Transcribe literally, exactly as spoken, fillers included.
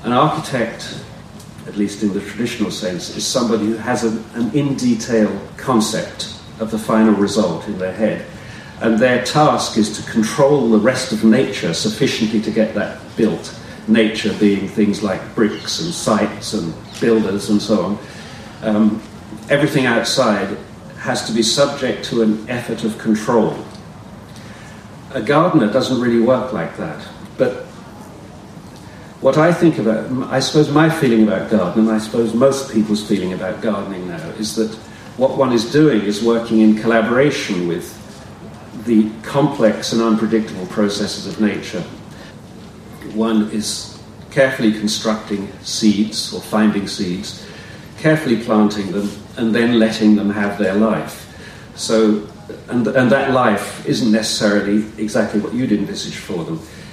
An architect, at least in the traditional sense, is somebody who has an, an in-detail concept of the final result in their head. And their task is to control the rest of nature sufficiently to get that built. Nature being things like bricks and sites and builders and so on. Um, everything outside has to be subject to an effort of control. A gardener doesn't really work like that. But what I think about, I suppose my feeling about gardening, and I suppose most people's feeling about gardening now, is that what one is doing is working in collaboration with the complex and unpredictable processes of nature. One is carefully constructing seeds or finding seeds, carefully planting them, and then letting them have their life. So, and, and that life isn't necessarily exactly what you'd envisage for them.